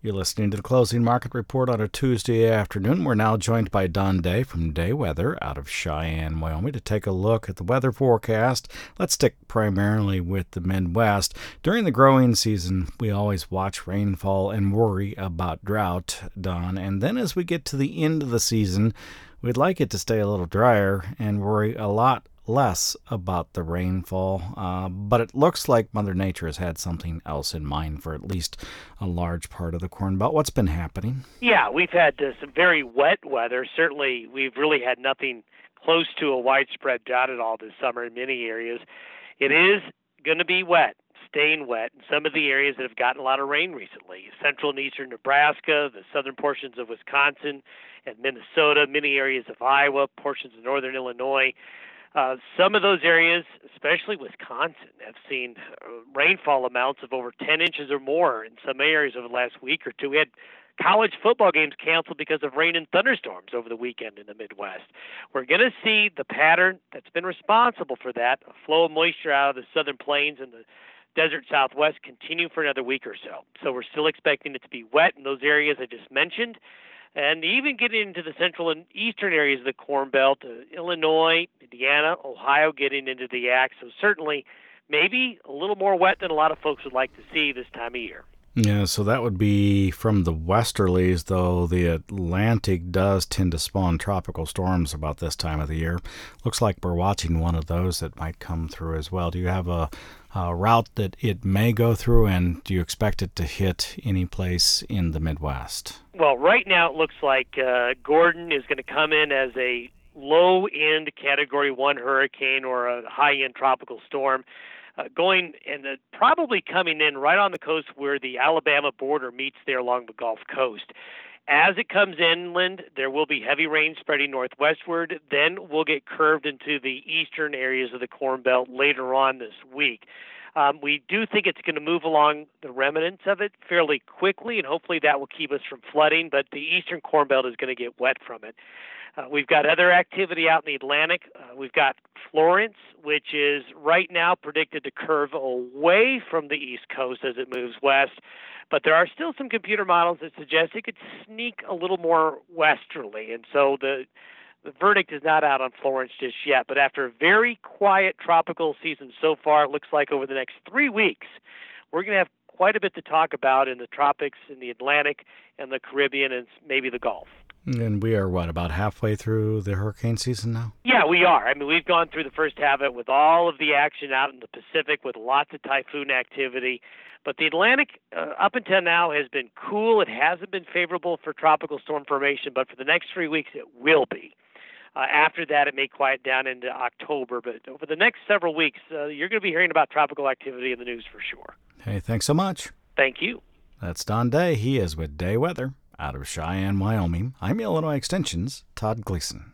You're listening to the Closing Market Report on a Tuesday afternoon. We're now joined by Don Day from Day Weather out of Cheyenne, Wyoming, to take a look at the weather forecast. Let's stick primarily with the Midwest. During the growing season, we always watch rainfall and worry about drought, Don. And then as we get to the end of the season, we'd like it to stay a little drier and worry a lot less about the rainfall, but it looks like Mother Nature has had something else in mind for at least a large part of the Corn Belt. What's been happening? Yeah, we've had some very wet weather. Certainly, we've really had nothing close to a widespread drought at all this summer in many areas. It is going to be wet, staying wet in some of the areas that have gotten a lot of rain recently. Central and eastern Nebraska, the southern portions of Wisconsin and Minnesota, many areas of Iowa, portions of northern Illinois. Some of those areas, especially Wisconsin, have seen rainfall amounts of over 10 inches or more in some areas over the last week or two. We had college football games canceled because of rain and thunderstorms over the weekend in the Midwest. We're going to see the pattern that's been responsible for that, a flow of moisture out of the southern plains and the desert southwest, continue for another week or so. So we're still expecting it to be wet in those areas I just mentioned. And even getting into the central and eastern areas of the Corn Belt, Illinois, Indiana, Ohio getting into the act. So certainly maybe a little more wet than a lot of folks would like to see this time of year. Yeah, so that would be from the westerlies, though the Atlantic does tend to spawn tropical storms about this time of the year. Looks like we're watching one of those that might come through as well. Do you have a route that it may go through, and do you expect it to hit any place in the Midwest? Well, right now it looks like Gordon is going to come in as a low-end Category 1 hurricane or a high-end tropical storm. Going and probably coming in right on the coast where the Alabama border meets there along the Gulf Coast. As it comes inland, there will be heavy rain spreading northwestward. Then we'll get curved into the eastern areas of the Corn Belt later on this week. We do think it's going to move along the remnants of it fairly quickly, and hopefully that will keep us from flooding, but the eastern Corn Belt is going to get wet from it. We've got other activity out in the Atlantic. We've got Florence, which is right now predicted to curve away from the East Coast as it moves west. But there are still some computer models that suggest it could sneak a little more westerly. And so the verdict is not out on Florence just yet. But after a very quiet tropical season so far, it looks like over the next 3 weeks, we're going to have quite a bit to talk about in the tropics, in the Atlantic, and the Caribbean, and maybe the Gulf. And we are, about halfway through the hurricane season now? Yeah, we are. I mean, we've gone through the first half of it with all of the action out in the Pacific with lots of typhoon activity. But the Atlantic, up until now, has been cool. It hasn't been favorable for tropical storm formation, but for the next 3 weeks, it will be. After that, it may quiet down into October. But over the next several weeks, you're going to be hearing about tropical activity in the news for sure. Hey, thanks so much. Thank you. That's Don Day. He is with Day Weather out of Cheyenne, Wyoming. I'm Illinois Extension's Todd Gleason.